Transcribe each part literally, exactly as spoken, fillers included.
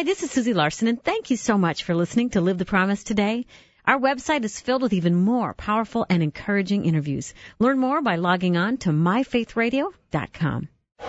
Hi, this is Susie Larson, and thank you so much for listening to Live the Promise today. Our website is filled with even more powerful and encouraging interviews. Learn more by logging on to my faith radio dot com.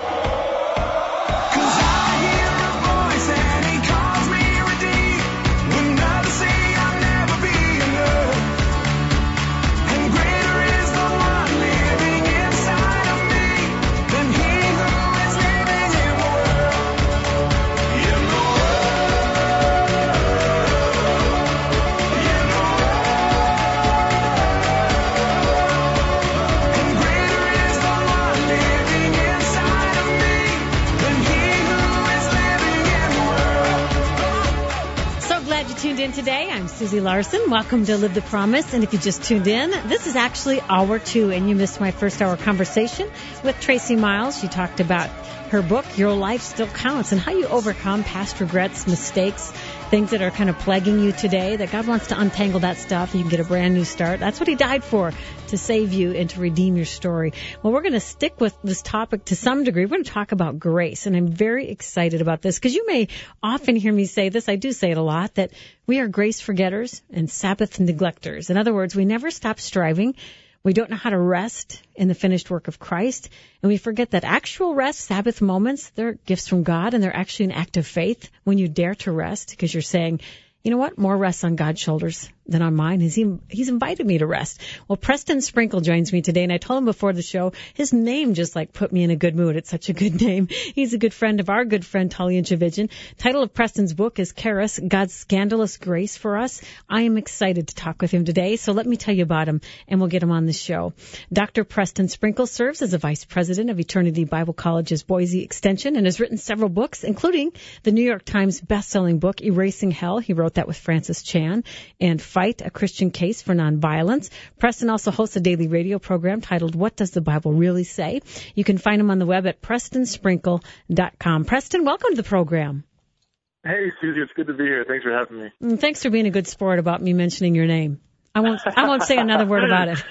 Tuned in today. I'm Susie Larson. Welcome to Live the Promise. And if you just tuned in, this is actually hour two, and you missed my first hour conversation with Tracy Miles. She talked about her book, Your Life Still Counts, and how you overcome past regrets, mistakes, things that are kind of plaguing you today, that God wants to untangle that stuff. You can get a brand new start. That's what he died for, to save you and to redeem your story. Well, we're going to stick with this topic to some degree. We're going to talk about grace, and I'm very excited about this because you may often hear me say this. I do say it a lot, that we are grace forgetters and Sabbath neglectors. In other words, we never stop striving. We don't know how to rest in the finished work of Christ, and we forget that actual rest, Sabbath moments, they're gifts from God, and they're actually an act of faith when you dare to rest, because you're saying, you know what, more rests on God's shoulders than on mine. He's, he's invited me to rest. Well, Preston Sprinkle joins me today, and I told him before the show, his name just like put me in a good mood. It's such a good name. He's a good friend of our good friend, Talia Javidjian. Title of Preston's book is Charis, God's Scandalous Grace for Us. I am excited to talk with him today, so let me tell you about him, and we'll get him on the show. Doctor Preston Sprinkle serves as a vice president of Eternity Bible College's Boise Extension and has written several books, including the New York Times best-selling book, Erasing Hell. He wrote that with Francis Chan, and Fight, a Christian Case for Nonviolence. Preston also hosts a daily radio program titled What Does the Bible Really Say? You can find him on the web at preston sprinkle dot com. Preston, welcome to the program. Hey, Susie, it's good to be here. Thanks for having me. And thanks for being a good sport about me mentioning your name. I won't I won't say another word about it.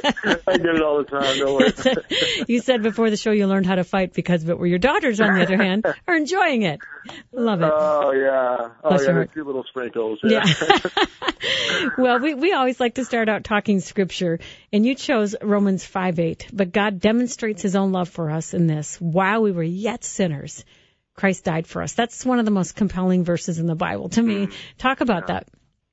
I get it all the time, no worries. You said before the show you learned how to fight because of it, where your daughters, on the other hand, are enjoying it. Love it. Oh, yeah. Oh, Bless yeah, the two little sprinkles. Yeah. yeah. Well, we, we always like to start out talking Scripture, and you chose Romans five eight. But God demonstrates his own love for us in this: while we were yet sinners, Christ died for us. That's one of the most compelling verses in the Bible to me. Talk about yeah. that.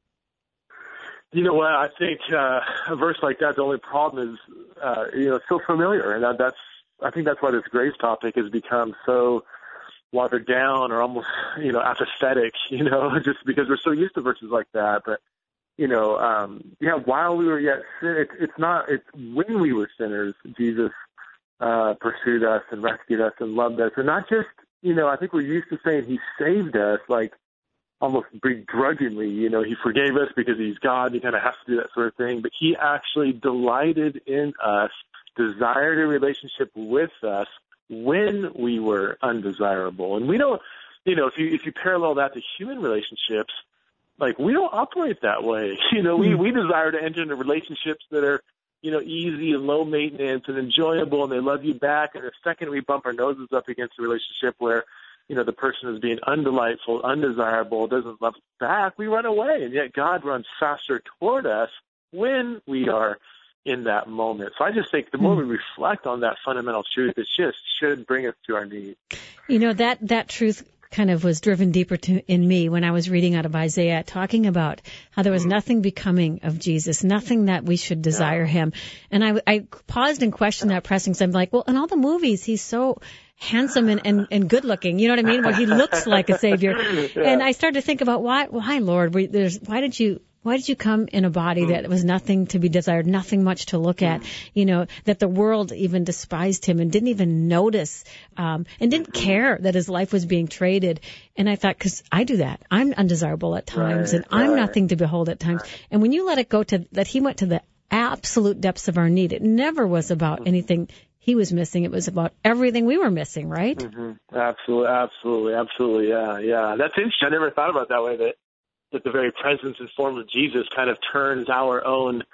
You know what? I think uh, a verse like that, the only problem is, uh, you know, it's so familiar, and that, that's I think that's why this grace topic has become so watered down or almost, you know, apathetic. You know, just because we're so used to verses like that. But you know, um, yeah, while we were yet sin, it, it's not. It's when we were sinners, Jesus uh, pursued us and rescued us and loved us, and not just, you know, I think we're used to saying he saved us, like, almost begrudgingly, you know, he forgave us because he's God, he kind of has to do that sort of thing, but he actually delighted in us, desired a relationship with us when we were undesirable. And we don't, you know, if you if you parallel that to human relationships, like, we don't operate that way. You know, we, we desire to enter into relationships that are, you know, easy and low maintenance and enjoyable, and they love you back, and the second we bump our noses up against a relationship where, you know, the person is being undelightful, undesirable, doesn't love us back, we run away. And yet God runs faster toward us when we are in that moment. So I just think the more we reflect on that fundamental truth, it just should bring us to our knees. You know, that, that truth kind of was driven deeper to, in me when I was reading out of Isaiah, talking about how there was nothing becoming of Jesus, nothing that we should desire yeah. him. And I, I paused and questioned that pressing, because I'm like, well, in all the movies, he's so handsome and, and, and good looking, you know what I mean? Where he looks like a savior. Yeah. And I started to think about why, why, Lord, we, there's, why did you, why did you come in a body that was nothing to be desired, nothing much to look at, you know, that the world even despised him and didn't even notice, um, and didn't care that his life was being traded. And I thought, cause I do that. I'm undesirable at times, right, and I'm right. nothing to behold at times. Right. And when you let it go to that, he went to the absolute depths of our need. It never was about anything he was missing. It was about everything we were missing, right? Mm-hmm. Absolutely, absolutely, absolutely. Yeah, yeah. That's interesting. I never thought about it that way, that, that the very presence and form of Jesus kind of turns our own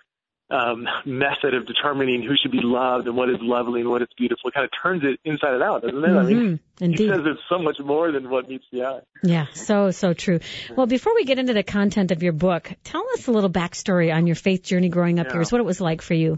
um, method of determining who should be loved and what is lovely and what is beautiful. It kind of turns it inside and out, doesn't it? Mm-hmm. I mean, Indeed. He says it's so much more than what meets the eye. Yeah, so, so true. Well, before we get into the content of your book, tell us a little backstory on your faith journey growing up yeah. here. What it was like for you.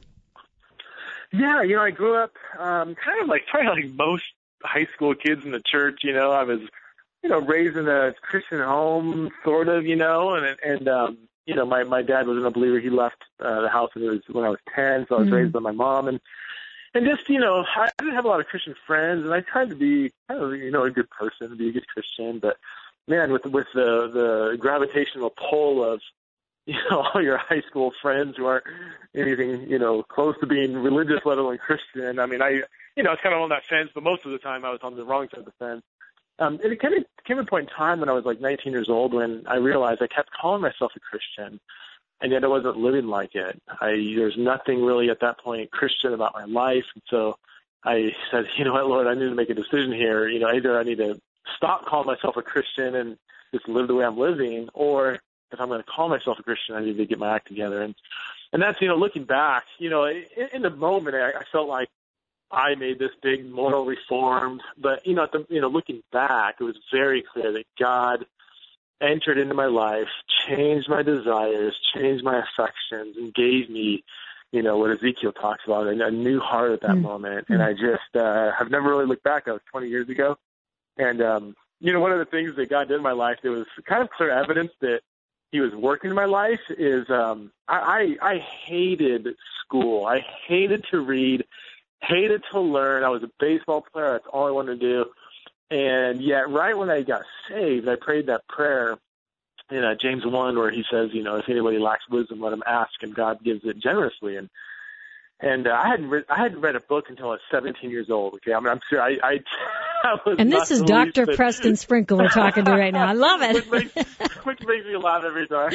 Yeah, you know, I grew up um, kind of like probably like most high school kids in the church. You know, I was, you know, raised in a Christian home, sort of, you know, and and um, you know, my my dad wasn't a believer. He left uh, the house when I was when I was ten, so I was mm-hmm. raised by my mom, and and just, you know, I didn't have a lot of Christian friends, and I tried to be kind of, you know, a good person, be a good Christian, but man, with with the the gravitational pull of, you know, all your high school friends who aren't anything, you know, close to being religious, let alone Christian. I mean, I, you know, I was kind of on that fence, but most of the time I was on the wrong side of the fence. Um, and it kind of came a point in time when I was like nineteen years old when I realized I kept calling myself a Christian, and yet I wasn't living like it. I, there's nothing really at that point Christian about my life. And so I said, you know what, Lord, I need to make a decision here. You know, either I need to stop calling myself a Christian and just live the way I'm living, or if I'm going to call myself a Christian, I need to get my act together. And, and that's, you know, looking back, you know, in, in the moment, I, I felt like I made this big moral reform, but, you know, at the, you know, looking back, it was very clear that God entered into my life, changed my desires, changed my affections, and gave me, you know, what Ezekiel talks about, a, a new heart at that mm-hmm. moment. And I just uh, have never really looked back. That was twenty years ago. And, um, you know, one of the things that God did in my life that was kind of clear evidence that He was working in my life is um, I, I, I hated school. I hated to read, hated to learn. I was a baseball player. That's all I wanted to do. And yet, right when I got saved, I prayed that prayer in uh, James one where he says, you know, if anybody lacks wisdom, let him ask, and God gives it generously. And and uh, I hadn't re- I hadn't read a book until I was seventeen years old. Okay, I mean, I'm sure I. I, I was and this is Doctor That... Preston Sprinkle we're talking to right now. I love it. which, makes, which makes me laugh every time.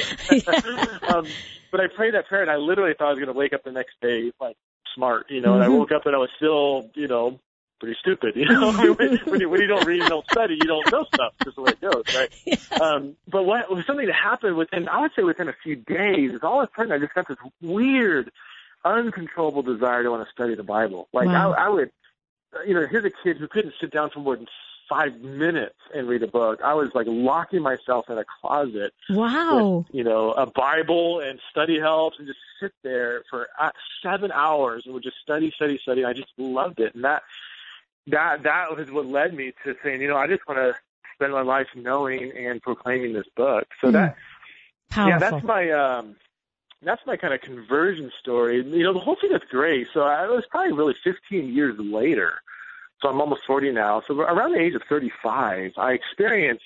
um, but I prayed that prayer, and I literally thought I was going to wake up the next day like smart, you know. Mm-hmm. And I woke up and I was still, you know, pretty stupid, you know. I mean, when, when, you, when you don't read and don't study, you don't know stuff. Just the way it goes, right? Yeah. Um, but what was something that happened within, I would say within a few days, is all of a sudden I just got this weird, uncontrollable desire to want to study the Bible. Like wow. I, I would, you know, here's a kid who couldn't sit down for more than five minutes and read a book. I was like locking myself in a closet. Wow. With, you know, a Bible and study helps and just sit there for seven hours and would just study, study, study. I just loved it. And that, That that was what led me to saying, you know, I just want to spend my life knowing and proclaiming this book. So mm. that, Powerful. yeah, that's my um, that's my kind of conversion story. You know, the whole thing is great. So I, it was probably really fifteen years later. So I'm almost forty now. So around the age of thirty-five, I experienced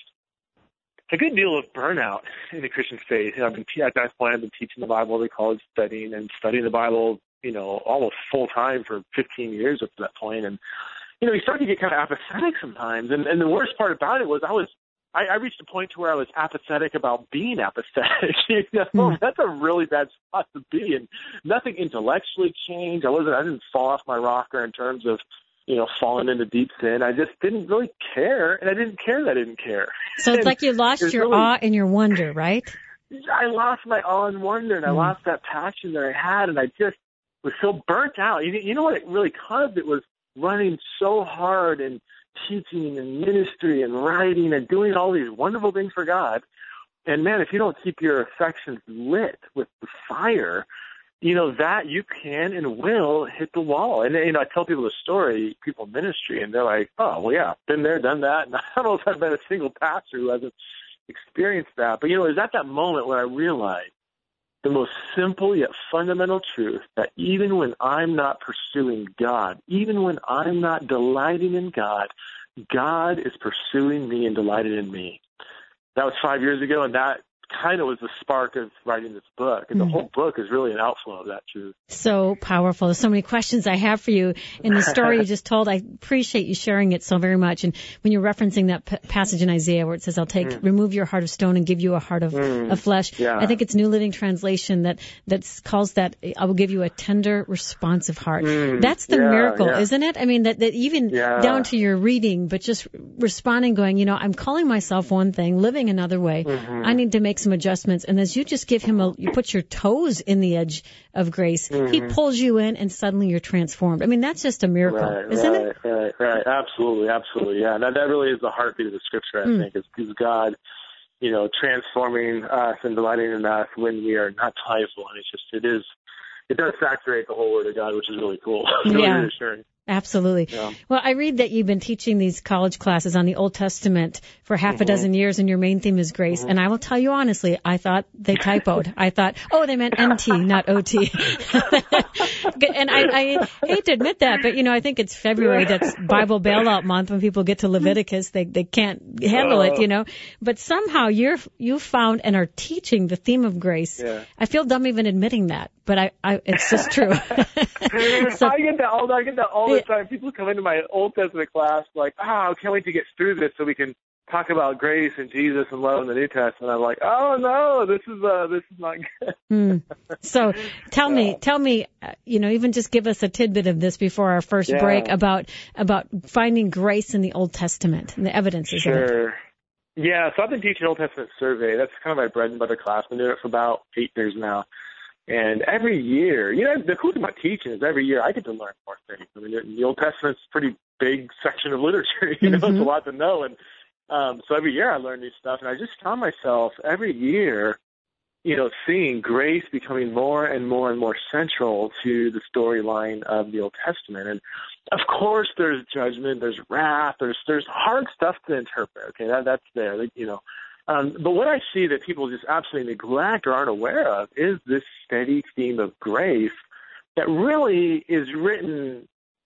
a good deal of burnout in the Christian faith. You know, I've been at that point, I've been teaching the Bible at college, studying and studying the Bible, you know, almost full time for fifteen years up to that point, and you know, you start to get kind of apathetic sometimes. And, and the worst part about it was I was, I, I reached a point to where I was apathetic about being apathetic. you know, mm. That's a really bad spot to be in. Nothing intellectually changed. I wasn't, I didn't fall off my rocker in terms of, you know, falling into deep sin. I just didn't really care. And I didn't care that I didn't care. So it's like you lost your really, awe and your wonder, right? I lost my awe and wonder, and mm. I lost that passion that I had. And I just was so burnt out. You, you know what it really caused? It was running so hard and teaching and ministry and writing and doing all these wonderful things for God. And man, if you don't keep your affections lit with the fire, you know, that you can and will hit the wall. And, you know, I tell people the story, people in ministry, and they're like, oh, well, yeah, been there, done that. And I don't know if I've been a single pastor who hasn't experienced that. But, you know, it was at that moment when I realized the most simple yet fundamental truth that even when I'm not pursuing God, even when I'm not delighting in God, God is pursuing me and delighted in me. That was five years ago, and that kind of was the spark of writing this book. And the mm-hmm. whole book is really an outflow of that truth. So powerful. There's so many questions I have for you. In the story you just told, I appreciate you sharing it so very much. And when you're referencing that p- passage in Isaiah where it says, I'll take, mm. remove your heart of stone and give you a heart of, mm. of flesh. Yeah. I think it's New Living Translation that that's calls that, I will give you a tender, responsive heart. Mm. That's the yeah, miracle, yeah. isn't it? I mean, that, that even yeah. down to your reading, but just responding, going, you know, I'm calling myself one thing, living another way. Mm-hmm. I need to make make some adjustments, and as you just give him a, you put your toes in the edge of grace, mm-hmm. he pulls you in, and suddenly you're transformed. I mean, that's just a miracle, right, isn't right, it? Right, right, absolutely, absolutely, yeah. And that, that really is the heartbeat of the Scripture, I mm. think, is, is God, you know, transforming us and delighting in us when we are not prideful. And it's just, it is, it does saturate the whole Word of God, which is really cool. Really yeah. reassuring. Absolutely. Yeah. Well, I read that you've been teaching these college classes on the Old Testament for half mm-hmm. a dozen years, and your main theme is grace. Mm-hmm. And I will tell you honestly, I thought they typoed. I thought, oh, they meant M T, not O T. And I, I hate to admit that, but, you know, I think it's February. That's Bible bailout month. When people get to Leviticus, they, they can't handle it, you know. But somehow you're, you found and are teaching the theme of grace. Yeah. I feel dumb even admitting that, but I, I it's just true. So, I get that all, I get that all the time. People come into my Old Testament class like, oh, I can't wait to get through this so we can talk about grace and Jesus and love in the New Testament. I'm like, oh no, this is uh, this is not good. mm. So tell yeah. me, tell me, uh, you know, even just give us a tidbit of this before our first yeah. break about about finding grace in the Old Testament and the evidences sure. of it. Yeah, so I've been teaching Old Testament survey. That's kind of my bread and butter class. I've been doing it for about eight years now. And every year, you know, the cool thing about teaching is every year I get to learn more things. I mean, the Old Testament's a pretty big section of literature. You know, mm-hmm. it's a lot to know. And um, so every year I learn new stuff. And I just found myself every year, you know, seeing grace becoming more and more and more central to the storyline of the Old Testament. And of course, there's judgment, there's wrath, there's there's hard stuff to interpret. Okay, that that's there. Like, you know. Um, but what I see that people just absolutely neglect or aren't aware of is this steady theme of grace that really is written,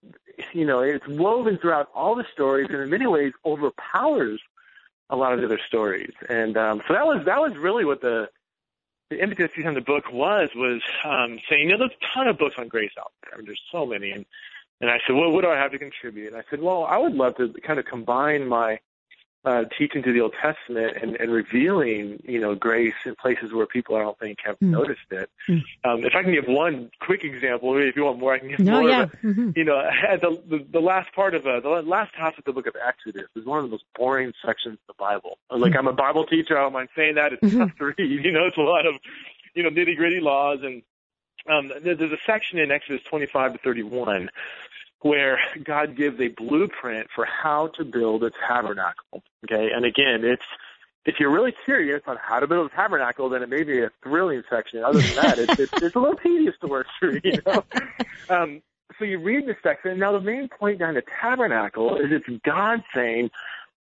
you know, it's woven throughout all the stories and in many ways overpowers a lot of the other stories. And um, so that was that was really what the the impetus behind the book was, was um, saying, you know, there's a ton of books on grace out there. I mean, there's so many. And, and I said, well, what do I have to contribute? And I said, well, I would love to kind of combine my Uh, teaching to the Old Testament and, and revealing, you know, grace in places where people I don't think have mm. noticed it. Mm. Um, if I can give one quick example, if you want more, I can give no, more. Yeah. But, mm-hmm. you know, the, the the last part of uh, the last half of the book of Exodus is one of the most boring sections of the Bible. Like, mm. I'm a Bible teacher, I don't mind saying that. It's mm-hmm. tough to read. You know, it's a lot of, you know, nitty gritty laws. And um, there's a section in Exodus twenty-five to thirty-one where God gives a blueprint for how to build a tabernacle. Okay, and again, it's if you're really curious on how to build a tabernacle, then it may be a thrilling section. Other than that, it's, it's, it's a little tedious to work through, you know. Um, so you read this section. Now, the main point behind the tabernacle is it's God saying,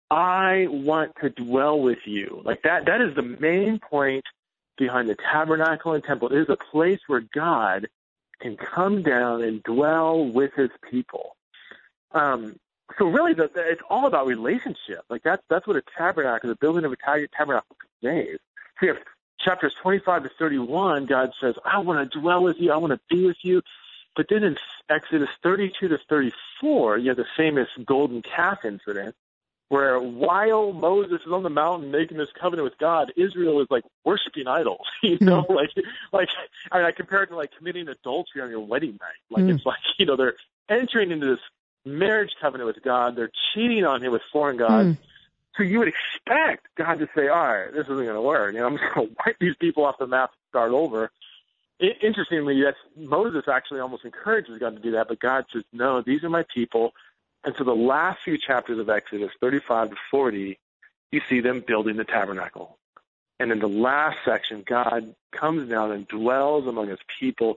I want to dwell with you. Like that, that is the main point behind the tabernacle and temple. It is a place where God can come down and dwell with his people. Um, so really, the, the, it's all about relationship. Like that's that's what a tabernacle, the building of a tabernacle conveys. So you have chapters twenty-five to thirty-one, God says, I want to dwell with you, I want to be with you. But then in Exodus thirty-two to thirty-four, you have the famous golden calf incident, where while Moses is on the mountain making this covenant with God, Israel is like worshiping idols, you know, mm. like, like, I mean, I compare it to like committing adultery on your wedding night. Like, mm. it's like, you know, they're entering into this marriage covenant with God. They're cheating on him with foreign gods. Mm. So you would expect God to say, all right, this isn't going to work. You know, I'm just going to wipe these people off the map and start over. It, interestingly, that's, Moses actually almost encourages God to do that, but God says, no, these are my people. And so the last few chapters of Exodus, thirty-five to forty, you see them building the tabernacle. And in the last section, God comes down and dwells among his people,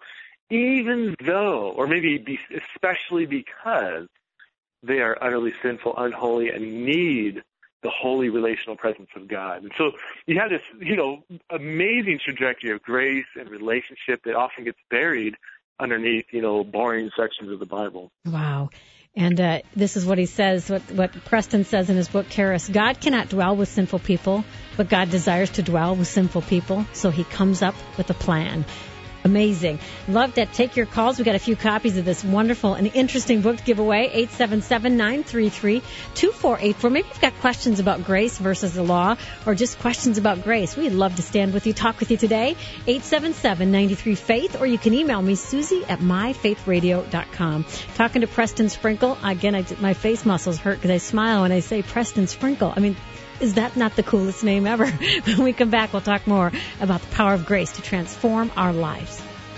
even though, or maybe be, especially because they are utterly sinful, unholy, and need the holy relational presence of God. And so you have this, you know, amazing trajectory of grace and relationship that often gets buried underneath, you know, boring sections of the Bible. Wow. And uh, this is what he says, what, what Preston says in his book, Charis. God cannot dwell with sinful people, but God desires to dwell with sinful people, so he comes up with a plan. Amazing. Love that. Take your calls. We got a few copies of this wonderful and interesting book to give away. eight seven seven, nine three three, two four eight four. Maybe you've got questions about grace versus the law, or just questions about grace. We'd love to stand with you, talk with you today. eight seven seven, nine three, faith, or you can email me, Susie at my faith radio dot com. Talking to Preston Sprinkle. Again, I, my face muscles hurt because I smile when I say Preston Sprinkle. I mean, Is that not the coolest name ever? When we come back, we'll talk more about the power of grace to transform our lives.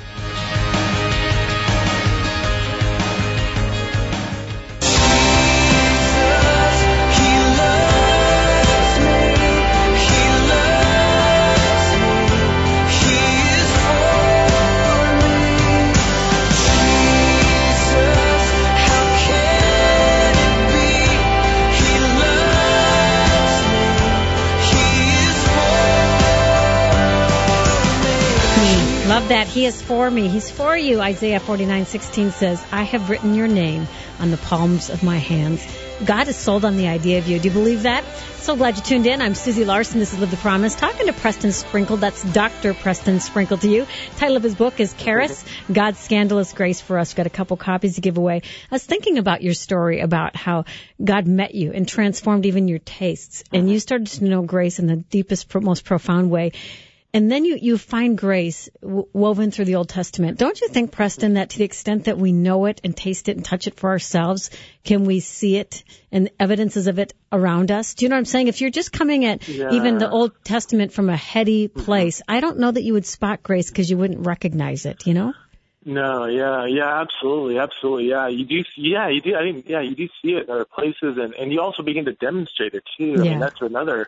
Love that. He is for me. He's for you. Isaiah forty-nine sixteen says, I have written your name on the palms of my hands. God is sold on the idea of you. Do you believe that? So glad you tuned in. I'm Susie Larson. This is Live the Promise. Talking to Preston Sprinkle. That's Doctor Preston Sprinkle to you. Title of his book is Charis, God's Scandalous Grace for Us. We've got a couple copies to give away. I was thinking about your story about how God met you and transformed even your tastes. And you started to know grace in the deepest, most profound way. And then you, you find grace w- woven through the Old Testament. Don't you think, Preston, that to the extent that we know it and taste it and touch it for ourselves, can we see it and evidences of it around us? Do you know what I'm saying? If you're just coming at yeah. even the Old Testament from a heady place, mm-hmm. I don't know that you would spot grace because you wouldn't recognize it, you know? No, yeah, yeah, absolutely, absolutely, yeah. You do, yeah, you do. I mean, yeah, you do see it in other places, and, and you also begin to demonstrate it too. I yeah. mean, that's another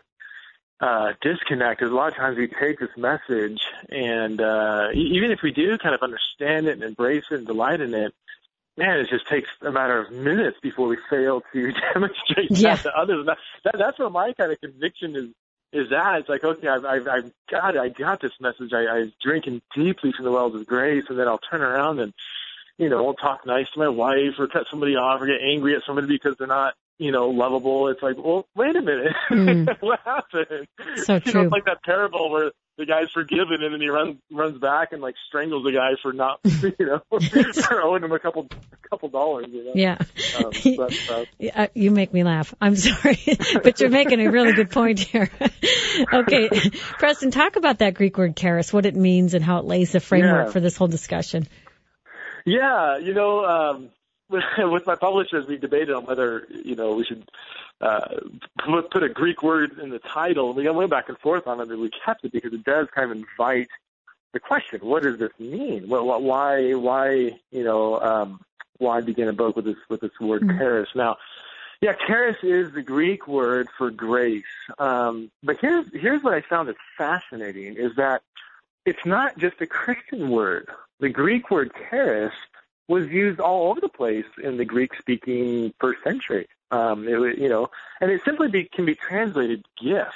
uh, disconnect. Is a lot of times we take this message, and uh, even if we do kind of understand it and embrace it and delight in it, man, it just takes a matter of minutes before we fail to demonstrate yeah. that to others. That, that, that's where my kind of conviction is. Is that it's like, okay, I've, I've, I've got it. I got this message. I, I was drinking deeply from the wells of grace, and then I'll turn around and, you know, won't talk nice to my wife or cut somebody off or get angry at somebody because they're not, you know, lovable. It's like, well, wait a minute. Mm. What happened? So you true. know, it's like that parable where the guy's forgiven and then he runs runs back and like strangles the guy for not, you know, for owing him a couple couple dollars. You know? Yeah. Um, but, uh, uh, you make me laugh. I'm sorry, but you're making a really good point here. Okay, Preston, talk about that Greek word charis, what it means and how it lays the framework yeah. for this whole discussion. Yeah, you know, um, with my publishers, we debated on whether, you know, we should uh, put a Greek word in the title. We went back and forth on it, and we kept it because it does kind of invite the question: what does this mean? Well, why, why, you know, um, why begin a book with this with this word mm-hmm. charis? Now, yeah, charis is the Greek word for grace. Um, but here's here's what I found that's fascinating: is that it's not just a Christian word. The Greek word charis was used all over the place in the Greek-speaking first century. Um, it, you know, and it simply be, can be translated gift.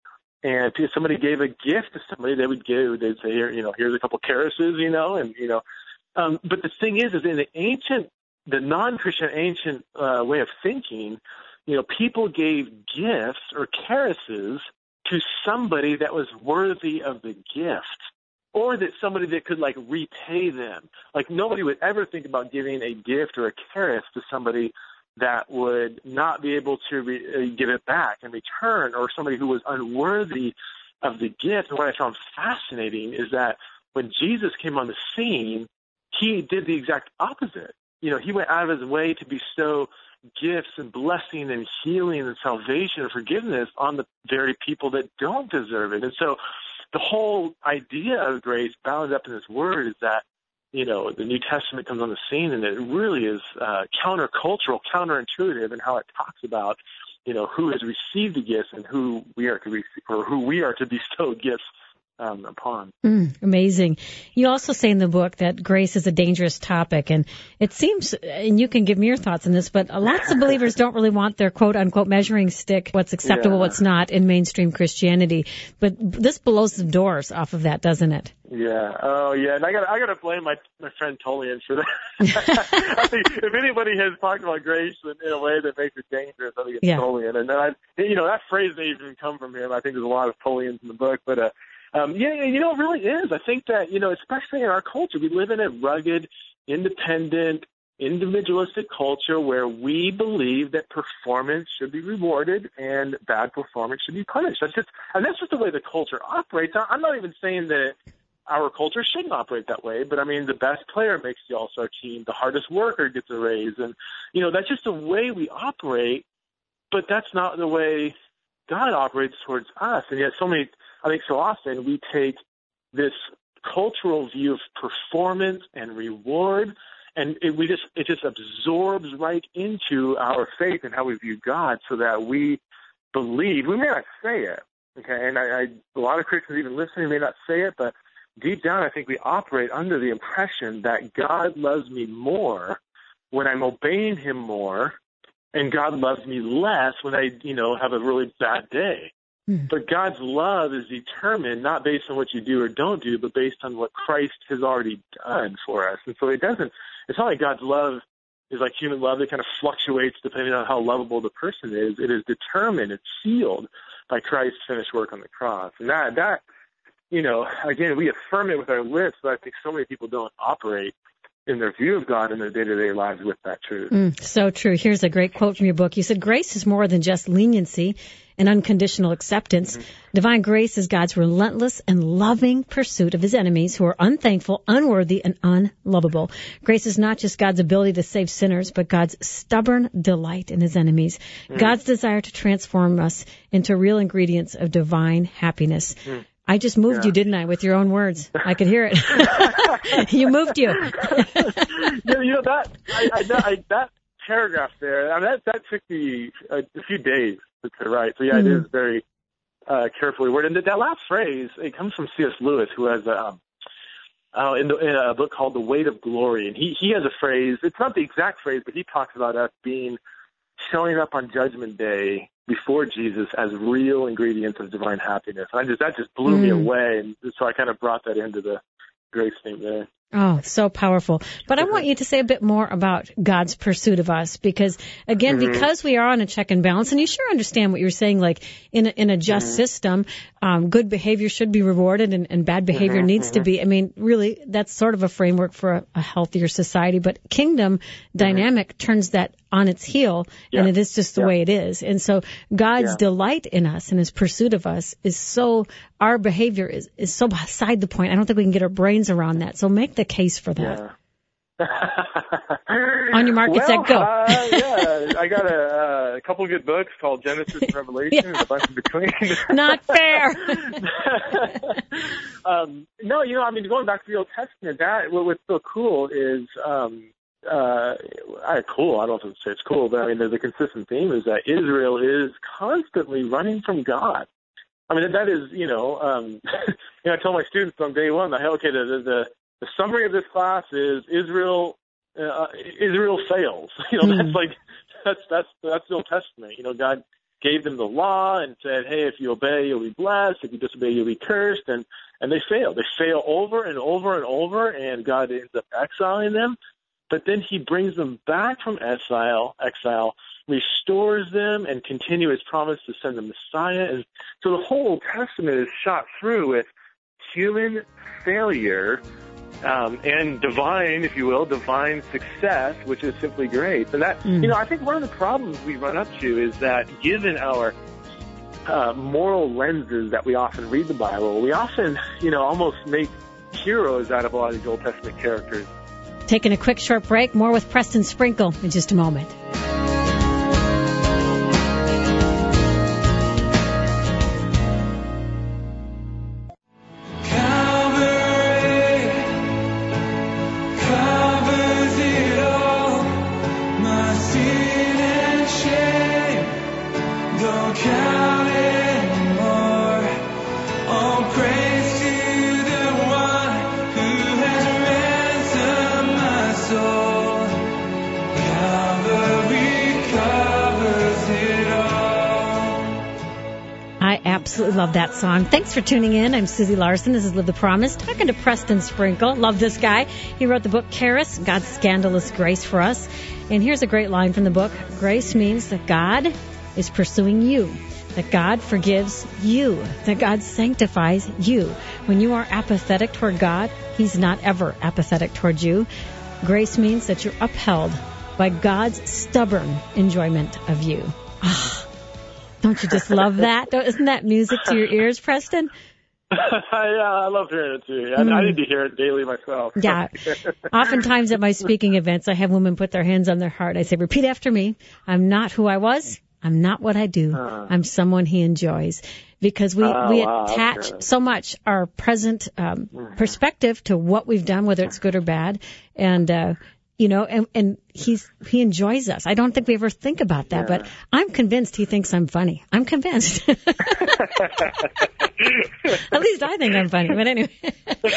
And if somebody gave a gift to somebody, they would give, they'd say, here, you know, here's a couple charises, you know, and you know. Um, but the thing is, is in the ancient, the non-Christian ancient uh, way of thinking, you know, people gave gifts or charises to somebody that was worthy of the gift. Or that somebody that could, like, repay them. Like, nobody would ever think about giving a gift or a charis to somebody that would not be able to re- uh, give it back in return, or somebody who was unworthy of the gift. And what I found fascinating is that when Jesus came on the scene, he did the exact opposite. You know, he went out of his way to bestow gifts and blessing and healing and salvation and forgiveness on the very people that don't deserve it. And so the whole idea of grace bound up in this word is that, you know, the New Testament comes on the scene, and it really is uh, countercultural, counterintuitive in how it talks about, you know, who has received the gifts and who we are to receive, or who we are to bestow gifts um, upon. Mm, amazing. You also say in the book that grace is a dangerous topic, and it seems, and you can give me your thoughts on this, but lots of believers don't really want their quote-unquote measuring stick, what's acceptable, yeah. what's not, in mainstream Christianity. But this blows the doors off of that, doesn't it? Yeah. Oh, yeah. And I got I got to blame my my friend Tolian for that. I think if anybody has talked about grace in, in a way that makes it dangerous, I think it's yeah. Tolian. And I, you know, that phrase may even come from him. I think there's a lot of Tolians in the book, but uh, um, yeah, you know, it really is. I think that, you know, especially in our culture, we live in a rugged, independent, individualistic culture where we believe that performance should be rewarded and bad performance should be punished. That's just, and that's just the way the culture operates. I'm not even saying that our culture shouldn't operate that way, but I mean, the best player makes the all-star team, the hardest worker gets a raise, and, you know, that's just the way we operate, but that's not the way God operates towards us. And yet so many, I think so often we take this cultural view of performance and reward, and it, we just it just absorbs right into our faith and how we view God, so that we believe. We may not say it, okay, and I, I a lot of Christians even listening may not say it, but deep down I think we operate under the impression that God loves me more when I'm obeying Him more, and God loves me less when I, you know, have a really bad day. Mm. But God's love is determined not based on what you do or don't do, but based on what Christ has already done for us. And so it doesn't, it's not like God's love is like human love that kind of fluctuates depending on how lovable the person is. It is determined, it's sealed by Christ's finished work on the cross. And that, that, you know, again, we affirm it with our lips, but I think so many people don't operate in their view of God in their day-to-day lives with that truth. Mm, so true. Here's a great quote from your book. You said, grace is more than just leniency and unconditional acceptance. Mm-hmm. Divine grace is God's relentless and loving pursuit of His enemies who are unthankful, unworthy, and unlovable. Grace is not just God's ability to save sinners, but God's stubborn delight in His enemies. Mm-hmm. God's desire to transform us into real ingredients of divine happiness. Mm-hmm. I just moved yeah. you, didn't I, with your own words? I could hear it. You moved you. you know, that I, I, I, that paragraph there, I mean, that, that took me a, a few days to, to write. So, yeah, mm-hmm. it is very uh, carefully worded. And that last phrase, it comes from C S Lewis, who has um, uh, in, the, in a book called The Weight of Glory. And he, he has a phrase, it's not the exact phrase, but he talks about us being showing up on Judgment Day before Jesus as real ingredients of divine happiness. I just that just blew mm. me away, and so I kind of brought that into the grace thing there. Oh, so powerful. But I want you to say a bit more about God's pursuit of us, because, again, mm-hmm. because we are on a check and balance, and you sure understand what you're saying, like in a, in a just mm-hmm. system, um, good behavior should be rewarded and, and bad behavior mm-hmm. needs mm-hmm. to be. I mean, really, that's sort of a framework for a, a healthier society. But kingdom mm-hmm. dynamic turns that on its heel, yeah. and it is just the yeah. way it is. And so God's yeah. delight in us and His pursuit of us is so, our behavior is, is so beside the point. I don't think we can get our brains around that. So make the case for that. Yeah. On your mark, well, set, go. uh, yeah, I got a, uh, a couple of good books called Genesis and Revelation yeah. and a bunch in between. Not fair. um, no, you know, I mean, going back to the Old Testament, that what, what's so cool is, um, uh, I, cool, I don't know if it's cool, but I mean, the, the consistent theme is that Israel is constantly running from God. I mean, that is, you know, um, you know, I tell my students on day one, that, okay, the, the, the summary of this class is Israel, uh, Israel fails. You know, mm. that's like, that's, that's, that's the Old Testament. You know, God gave them the law and said, hey, if you obey, you'll be blessed. If you disobey, you'll be cursed. And, and they fail. They fail over and over and over, and God ends up exiling them. But then He brings them back from exile, exile, restores them, and continue His promise to send the Messiah. And so the whole Old Testament is shot through with human failure um, and divine, if you will, divine success, which is simply grace. And that, mm. you know, I think one of the problems we run up to is that given our uh, moral lenses that we often read the Bible, we often, you know, almost make heroes out of a lot of these Old Testament characters. Taking a quick short break. More with Preston Sprinkle in just a moment. Absolutely love that song. Thanks for tuning in. I'm Susie Larson. This is Live the Promise, talking to Preston Sprinkle. Love this guy. He wrote the book Charis, God's Scandalous Grace for us. And here's a great line from the book. Grace means that God is pursuing you, that God forgives you, that God sanctifies you. When you are apathetic toward God, He's not ever apathetic toward you. Grace means that you're upheld by God's stubborn enjoyment of you. Ah. Don't you just love that? Isn't that music to your ears, Preston? Yeah, I love hearing it too. I, mm. I need to hear it daily myself. Yeah. Oftentimes at my speaking events, I have women put their hands on their heart. I say, repeat after me. I'm not who I was. I'm not what I do. Uh, I'm someone he enjoys. Because we, oh, we wow, attach okay. so much our present um, Mhm. perspective to what we've done, whether it's good or bad. And, uh, you know, and, and he's, he enjoys us. I don't think we ever think about that, Yeah. but I'm convinced he thinks I'm funny. I'm convinced. At least I think I'm funny, but anyway. But,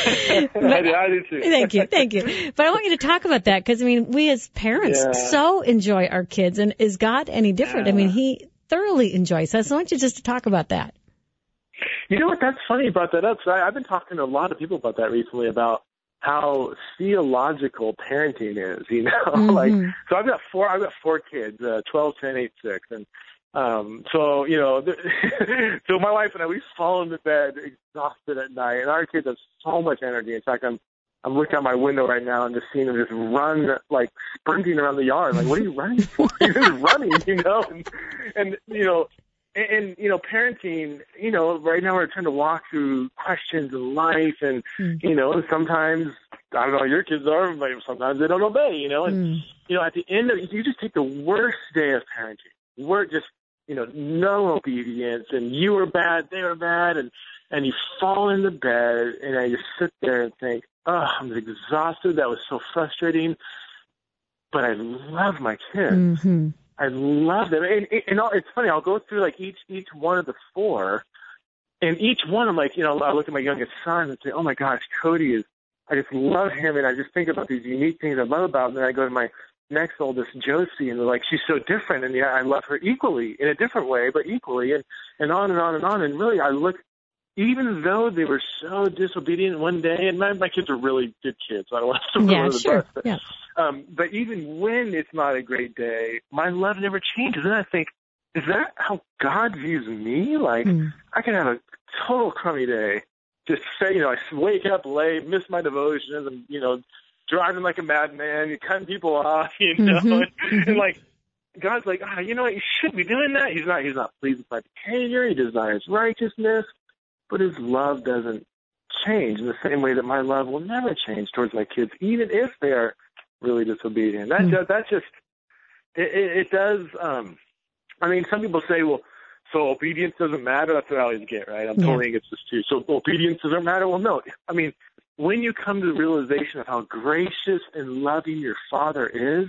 I do too. Thank you, thank you. But I want you to talk about that because, I mean, we as parents Yeah. so enjoy our kids. And is God any different? Yeah. I mean, he thoroughly enjoys us. So I want you just to talk about that. You know what? That's funny you brought that up. So I, I've been talking to a lot of people about that recently, about how theological parenting is. You know, Mm-hmm. like so I've got four. I've got four kids, uh, twelve, ten, eight, six, and um, so you know, so my wife and I, we fall into bed exhausted at night, and our kids have so much energy. In fact, I'm I'm looking out my window right now and just seeing them just run, like sprinting around the yard. Like, what are you running for? You're just running, you know, and, and you know. And, and, you know, parenting, you know, right now we're trying to walk through questions in life and, Mm. you know, sometimes, I don't know, your kids are, like, sometimes they don't obey, you know, and, Mm. you know, at the end of it, you just take the worst day of parenting. We're just, you know, no obedience and you were bad, they were bad, and, and you fall into bed and I just sit there and think, oh, I'm exhausted. That was so frustrating. But I love my kids. Mm-hmm. I love them. And, and, and it's funny, I'll go through like each each one of the four, and each one I'm like, you know, I look at my youngest son and say, oh my gosh, Cody is, I just love him, and I just think about these unique things I love about him. And then I go to my next oldest, Josie, and they're like, she's so different, and yeah, I love her equally, in a different way, but equally, and, and on and on and on. And really, I look, even though they were so disobedient one day, and my, my kids are really good kids, I don't want to throw Yeah, them under the sure. bus, but, Yeah. Um, but even when it's not a great day, my love never changes. And I think, is that how God views me? Like, Mm. I can have a total crummy day. Just say, you know, I wake up late, miss my devotions, and, you know, driving like a madman, you're cutting people off, you know, Mm-hmm. and, Mm-hmm. and like, God's like, ah, you know what, you shouldn't be doing that. He's not, he's not pleased with my behavior. He desires righteousness, but his love doesn't change in the same way that my love will never change towards my kids, even if they are really disobedient. That, Mm. just, that just, it, it, it does, um, I mean, some people say, well, so obedience doesn't matter. That's what I always get, right? I'm Yeah. totally against this too. So obedience doesn't matter? Well, no. I mean, when you come to the realization of how gracious and loving your Father is,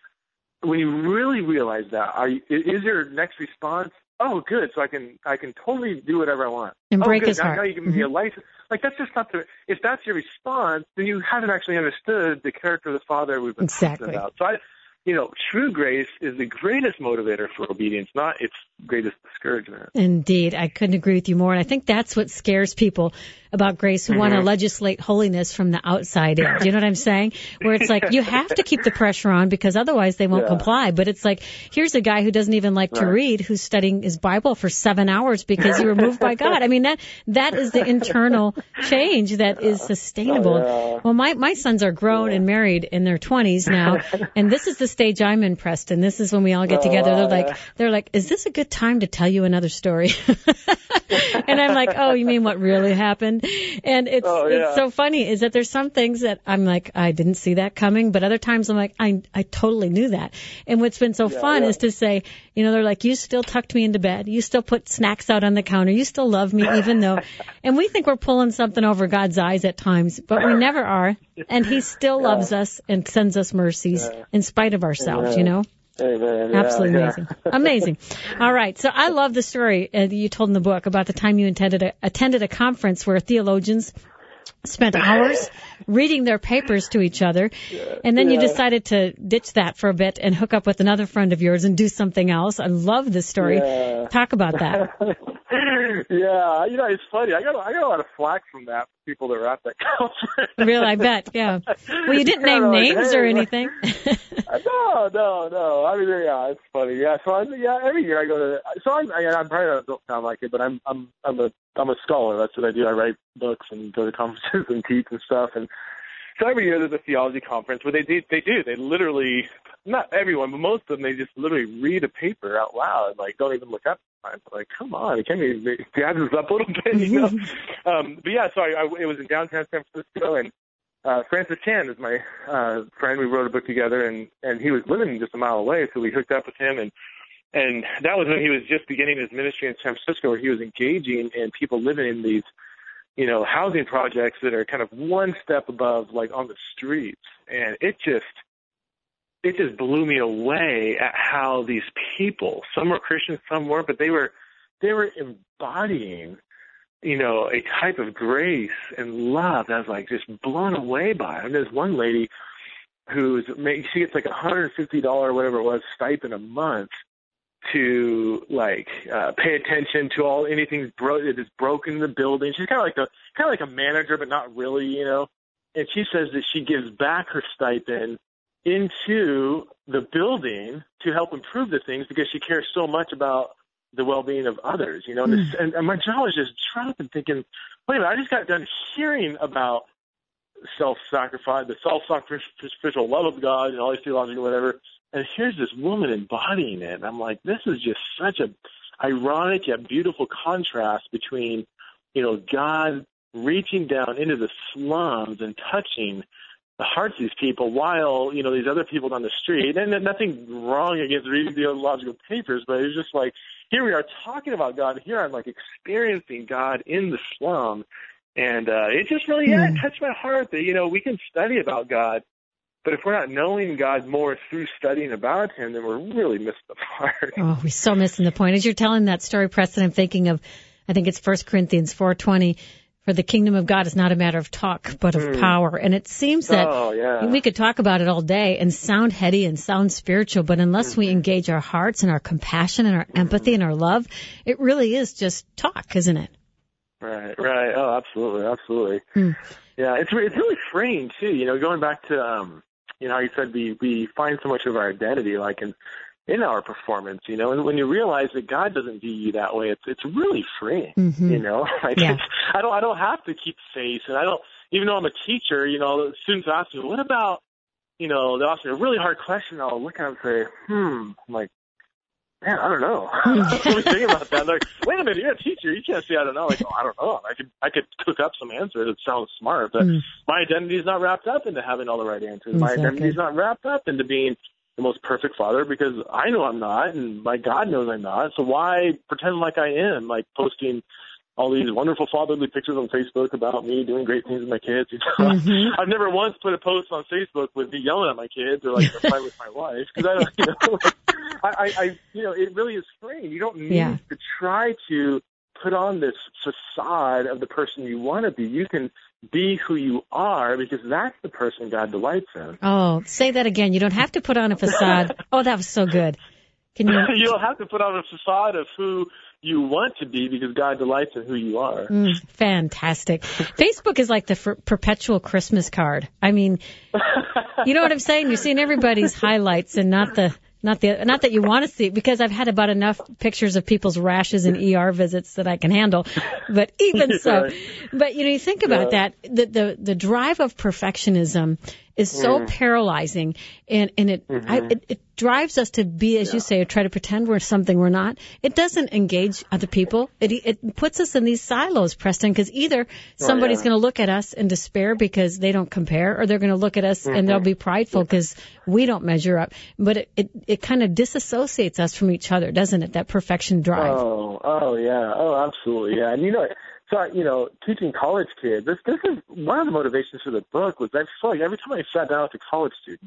when you really realize that, are you, is your next response, oh, good, so I can I can totally do whatever I want. And oh, break good, his now, heart. now you give me Mm-hmm. a license. Like, that's just not the, if that's your response, then you haven't actually understood the character of the Father we've been Exactly. talking about. So I, you know, true grace is the greatest motivator for obedience, not its greatest discouragement. Indeed. I couldn't agree with you more. And I think that's what scares people about grace who Mm-hmm. want to legislate holiness from the outside in. Do you know what I'm saying? Where it's like, you have to keep the pressure on because otherwise they won't Yeah. comply. But it's like, here's a guy who doesn't even like to Right. read, who's studying his Bible for seven hours because you were moved by God. I mean, that, that is the internal change that is sustainable. Oh, yeah. Well, my, my sons are grown Yeah. and married in their twenties now. And this is the stage I'm in, Preston. This is when we all get Oh, together. They're wow, like, yeah. they're like, is this a good time to tell you another story? And I'm like, oh, you mean what really happened? And it's Oh, yeah. it's so funny is that there's some things that I'm like, I didn't see that coming, but other times I'm like, I I totally knew that. And what's been so Yeah, fun yeah. is to say, you know, they're like, you still tucked me into bed, you still put snacks out on the counter, you still love me even though, and we think we're pulling something over God's eyes at times, but we never are, and He still Yeah. loves us and sends us mercies Yeah. in spite of ourselves, Yeah. you know. Amen. Yeah, Absolutely yeah. amazing. Amazing. All right. So I love the story uh, that you told in the book about the time you attended a, attended a conference where theologians spent hours reading their papers to each other, and then you Yeah. decided to ditch that for a bit and hook up with another friend of yours and do something else. I love this story. Yeah. Talk about that. Yeah, you know, it's funny. I got I got a lot of flack from that from people that were at that conference. Real, I bet. Yeah. Well, you didn't name Kinda like, names hey, or what- anything. No, no, no. I mean, yeah, it's funny. Yeah, so I, yeah, every year I go to. So I'm, I, I'm probably don't sound like it, but I'm, I'm, I'm a, I'm a scholar. That's what I do. I write books and go to conferences and teach and stuff. And so every year there's a theology conference where they do, they do, they literally, not everyone, but most of them, they just literally read a paper out loud, like don't even look up. I'm like, come on, it can be jazz us up a little bit, you know. um, but yeah, so I, I, it was in downtown San Francisco, and uh, Francis Chan is my uh, friend. We wrote a book together, and and he was living just a mile away, so we hooked up with him, and And that was when he was just beginning his ministry in San Francisco, where he was engaging in people living in these, you know, housing projects that are kind of one step above, like, on the streets. And it just, it just blew me away at how these people, some were Christians, some weren't, but they were, they were embodying, you know, a type of grace and love that I was, like, just blown away by. And there's one lady who's, she gets like a one hundred fifty dollars or whatever it was stipend a month to, like, uh, pay attention to all anything bro- that is broken in the building. She's kind of like a kind of like a manager, but not really, you know. And she says that she gives back her stipend into the building to help improve the things because she cares so much about the well-being of others, you know. Mm. And, this, and, and my jaw was just dropping, thinking, wait a minute, I just got done hearing about self-sacrifice, the self-sacrificial love of God, and all these theological whatever. And here's this woman embodying it. And I'm like, this is just such a ironic yet beautiful contrast between, you know, God reaching down into the slums and touching the hearts of these people while, you know, these other people down the street, and nothing wrong against reading theological papers, but it's just like, here we are talking about God, and here I'm, like, experiencing God in the slum. And uh, it just really, yeah, it touched my heart that, you know, we can study about God, but if we're not knowing God more through studying about him, then we're really missing the part. Oh, we're so missing the point. As you're telling that story, Preston, I'm thinking of, I think it's First Corinthians four twenty, for the kingdom of God is not a matter of talk, but of mm. power. And it seems that oh, yeah. we could talk about it all day and sound heady and sound spiritual, but unless mm-hmm. we engage our hearts and our compassion and our empathy mm-hmm. and our love, it really is just talk, isn't it? Right, right. Oh, absolutely, absolutely. Mm. Yeah, it's it's really freeing too. You know, going back to um, you know, how you said we we find so much of our identity like in in our performance. You know, and when you realize that God doesn't view you that way, it's it's really freeing. Mm-hmm. You know, like yeah. it's, I don't I don't have to keep face, and I don't even though I'm a teacher. You know, students ask me, what about, you know, they ask me a really hard question. I'll look at them and say, hmm, I'm like, man, I don't know. What do we think about that? Like, wait a minute, you're a teacher. You can't say I don't know. Like, oh, I don't know. I could I could cook up some answers that sound smart, but mm. my identity is not wrapped up into having all the right answers. Exactly. My identity is not wrapped up into being the most perfect father because I know I'm not, and my God knows I'm not. So why pretend like I am? Like posting all these wonderful fatherly pictures on Facebook about me doing great things with my kids. You know? Mm-hmm. I've never once put a post on Facebook with me yelling at my kids or like a fight with my wife because I don't, you know, like, I, I, you know, it really is freeing. You don't need yeah. to try to put on this facade of the person you want to be. You can be who you are because that's the person God delights in. Oh, say that again. You don't have to put on a facade. Oh, that was so good. Can you? You don't have to put on a facade of who you want to be because God delights in who you are. Mm, fantastic. Facebook is like the f- perpetual Christmas card. I mean, you know what I'm saying? You're seeing everybody's highlights and not the Not the not that you want to see, because I've had about enough pictures of people's rashes and E R visits that I can handle. But even so, but you know, you think about yeah. that, the, the the drive of perfectionism is so mm. paralyzing, and and it, mm-hmm. I, it it drives us to be, as yeah. you say, try to pretend we're something we're not. It doesn't engage other people. It it puts us in these silos, Preston, because either somebody's oh, yeah. going to look at us in despair because they don't compare, or they're going to look at us mm-hmm. and they'll be prideful because we don't measure up. But it it, it kind of disassociates us from each other, doesn't it? That perfection drive. Oh, oh yeah, oh absolutely, yeah. And you know. So, you know, teaching college kids, this this is one of the motivations for the book was I feel like every time I sat down with a college student,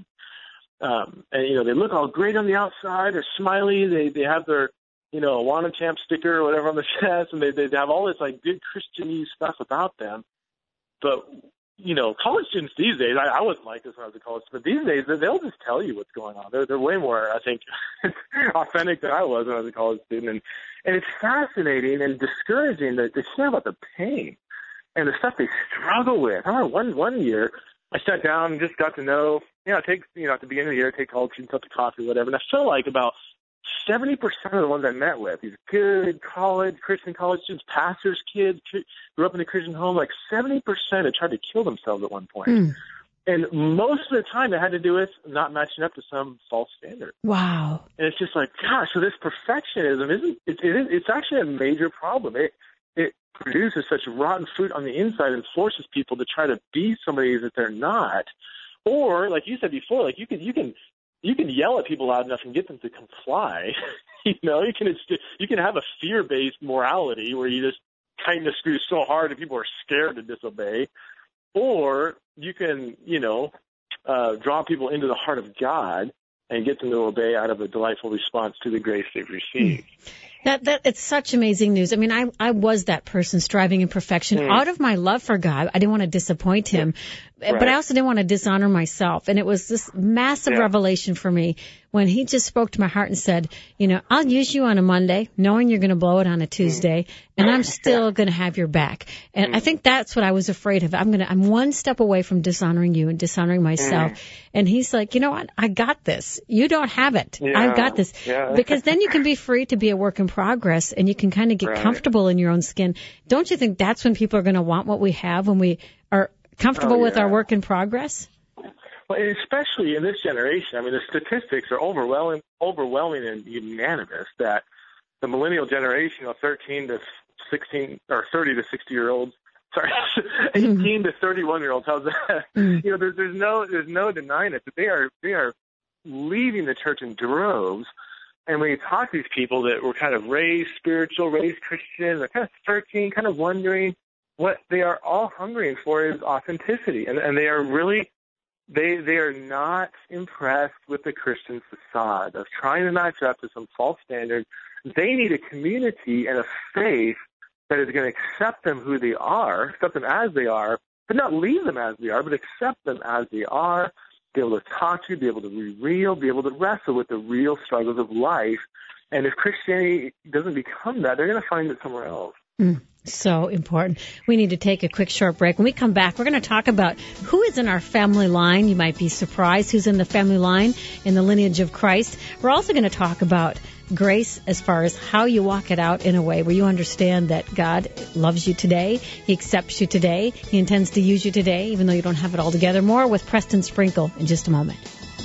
um, and, you know, they look all great on the outside, they're smiley, they they have their, you know, Awana Champ sticker or whatever on the chest, and they, they have all this, like, good Christian-y stuff about them. But, you know, college students these days, I, I wasn't like this when I was a college student, but these days, they'll just tell you what's going on. They're, they're way more, I think, authentic than I was when I was a college student. And, and it's fascinating and discouraging that they share about the pain and the stuff they struggle with. I remember one, one year, I sat down and just got to know, you know, take, you know, at the beginning of the year, take college students up to coffee, whatever. And I felt like about seventy percent of the ones I met with, these good college, Christian college students, pastors' kids, grew up in a Christian home, like seventy percent had tried to kill themselves at one point. Mm. And most of the time it had to do with not matching up to some false standard. Wow. And it's just like, gosh, so this perfectionism isn't, it, it is, it's actually a major problem. It, it produces such rotten fruit on the inside and forces people to try to be somebody that they're not. Or, like you said before, like you can, you can, you can yell at people loud enough and get them to comply. You know, you can you can have a fear-based morality where you just tighten the screws so hard that people are scared to disobey, or you can, you know, uh, draw people into the heart of God and get them to obey out of a delightful response to the grace they've received. That that it's such amazing news. I mean, I I was that person striving in perfection mm. out of my love for God. I didn't want to disappoint him, yeah. right. but I also didn't want to dishonor myself. And it was this massive yeah. revelation for me when he just spoke to my heart and said, you know, I'll use you on a Monday, knowing you're going to blow it on a Tuesday, mm. and I'm still going to have your back. And mm. I think that's what I was afraid of. I'm going to, I'm one step away from dishonoring you and dishonoring myself. Mm. And he's like, you know what? I got this. You don't have it. Yeah. I've got this. Yeah. Because then you can be free to be a work in progress and you can kind of get right. comfortable in your own skin. Don't you think that's when people are going to want what we have, when we are comfortable oh, with yeah. our work in progress? Well, especially in this generation, I mean, the statistics are overwhelming, overwhelming and unanimous that the millennial generation, you know, thirteen to sixteen or thirty to sixty year olds, sorry, eighteen to thirty-one year olds. How's that? Mm. You know, there's there's no there's no denying it. But they are they are leaving the church in droves. And when you talk to these people that were kind of raised spiritual, raised Christian, they're kind of searching, kind of wondering, what they are all hungering for is authenticity, and and they are really. They they are not impressed with the Christian facade of trying to match up to some false standard. They need a community and a faith that is going to accept them who they are, accept them as they are, but not leave them as they are, but accept them as they are, be able to talk to you, be able to be real, be able to wrestle with the real struggles of life. And if Christianity doesn't become that, they're going to find it somewhere else. Mm. So important. We need to take a quick short break. When we come back, we're going to talk about who is in our family line. You might be surprised who's in the family line in the lineage of Christ. We're also going to talk about grace as far as how you walk it out in a way where you understand that God loves you today. He accepts you today. He intends to use you today, even though you don't have it all together. More with Preston Sprinkle in just a moment.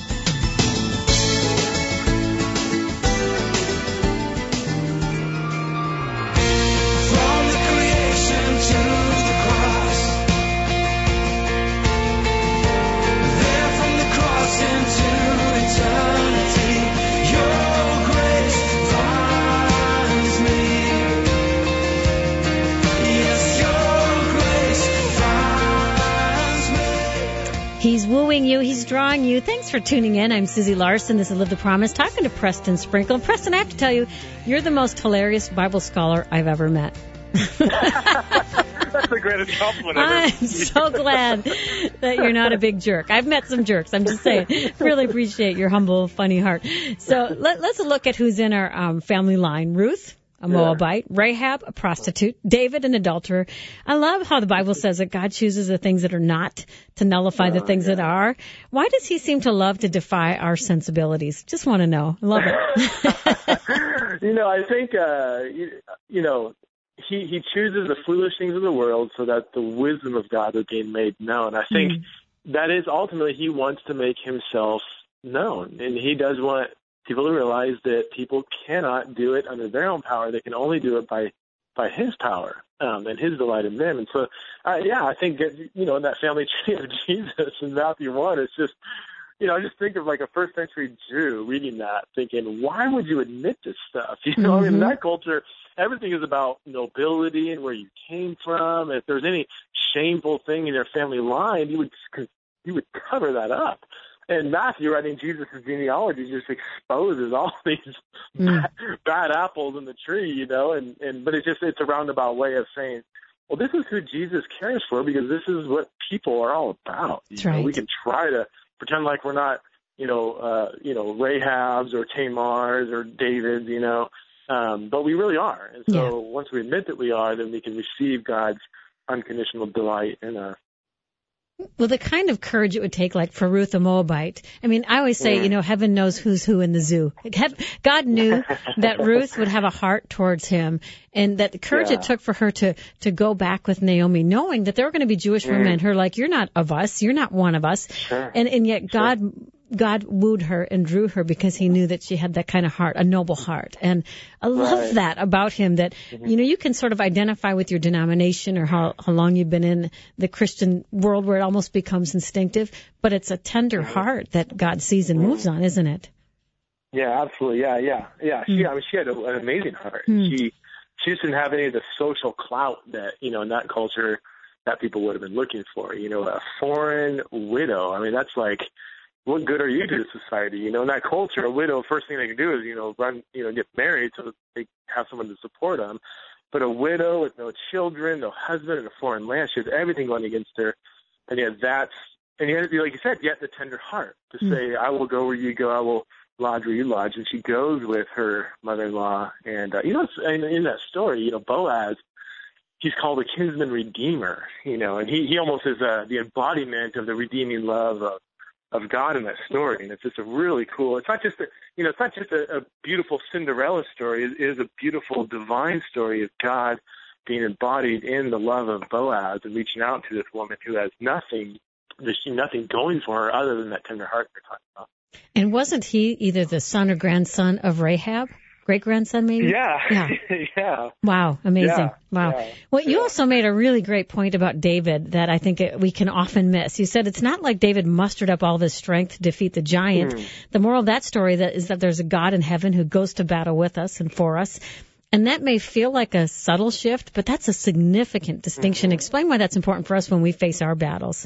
He's wooing you. He's drawing you. Thanks for tuning in. I'm Susie Larson. This is Live the Promise, talking to Preston Sprinkle. And Preston, I have to tell you, you're the most hilarious Bible scholar I've ever met. That's the greatest compliment I've ever I'm so glad that you're not a big jerk. I've met some jerks. I'm just saying. Really appreciate your humble, funny heart. So let, let's look at who's in our um, family line. Ruth, a Moabite. Yeah. Rahab, a prostitute. David, an adulterer. I love how the Bible says that God chooses the things that are not to nullify oh, the things yeah. that are. Why does he seem to love to defy our sensibilities? Just want to know. I love it. You know, I think, uh, you, you know, he, he chooses the foolish things of the world so that the wisdom of God will be made known. I think mm. that is ultimately he wants to make himself known. And he does want people to realize that people cannot do it under their own power. They can only do it by, by his power um, and his delight in them. And so, uh, yeah, I think, that, you know, in that family tree of Jesus in Matthew one, it's just, you know, I just think of like a first century Jew reading that, thinking, why would you admit this stuff? You know, mm-hmm. I mean, in that culture, everything is about nobility and where you came from. If there's any shameful thing in your family line, you would you would cover that up. And Matthew, writing Jesus' genealogy, just exposes all these mm. bad, bad apples in the tree, you know. And, and but it's just it's a roundabout way of saying, well, this is who Jesus cares for, because this is what people are all about. You That's know, right. We can try to pretend like we're not, you know, uh, you know, Rahabs or Tamars or Davids, you know. Um, but we really are. And so yeah. once we admit that we are, then we can receive God's unconditional delight in us. Well, the kind of courage it would take, like for Ruth the Moabite. I mean, I always say, mm. you know, heaven knows who's who in the zoo. God knew that Ruth would have a heart towards him, and that the courage yeah. it took for her to, to go back with Naomi, knowing that there were going to be Jewish mm. women who are like, you're not of us, you're not one of us. Sure. And, and yet God... Sure. God wooed her and drew her because he knew that she had that kind of heart, a noble heart. And I love Right. that about him, that, Mm-hmm. you know, you can sort of identify with your denomination or how, how long you've been in the Christian world where it almost becomes instinctive, but it's a tender Mm-hmm. heart that God sees and moves on, isn't it? Yeah, absolutely. Yeah, yeah, yeah. She, Mm. I mean, she had a, an amazing heart. Mm. She, she just didn't have any of the social clout that, you know, in that culture that people would have been looking for. You know, a foreign widow. I mean, that's like, what good are you to society? You know, in that culture, a widow, first thing they can do is, you know, run, you know, get married so that they have someone to support them. But a widow with no children, no husband, in a foreign land, she has everything going against her. And yet that's, and yet, like you said, yet the tender heart to Mm. say, I will go where you go, I will lodge where you lodge. And she goes with her mother-in-law. And, uh, you know, in, in that story, you know, Boaz, he's called a kinsman redeemer, you know, and he, he almost is uh, the embodiment of the redeeming love of, of God in that story. And it's just a really cool, it's not just a, you know, it's not just a, a beautiful Cinderella story. It is a beautiful divine story of God being embodied in the love of Boaz and reaching out to this woman who has nothing, there's nothing going for her other than that tender heart we're talking about. And wasn't he either the son or grandson of Rahab? Great-grandson, maybe? Yeah. Yeah. yeah. Wow, amazing. Yeah. Wow. Yeah. Well, you Yeah. also made a really great point about David that I think it, we can often miss. You said it's not like David mustered up all of his strength to defeat the giant. Mm. The moral of that story that is that there's a God in heaven who goes to battle with us and for us. And that may feel like a subtle shift, but that's a significant distinction. Mm-hmm. Explain why that's important for us when we face our battles.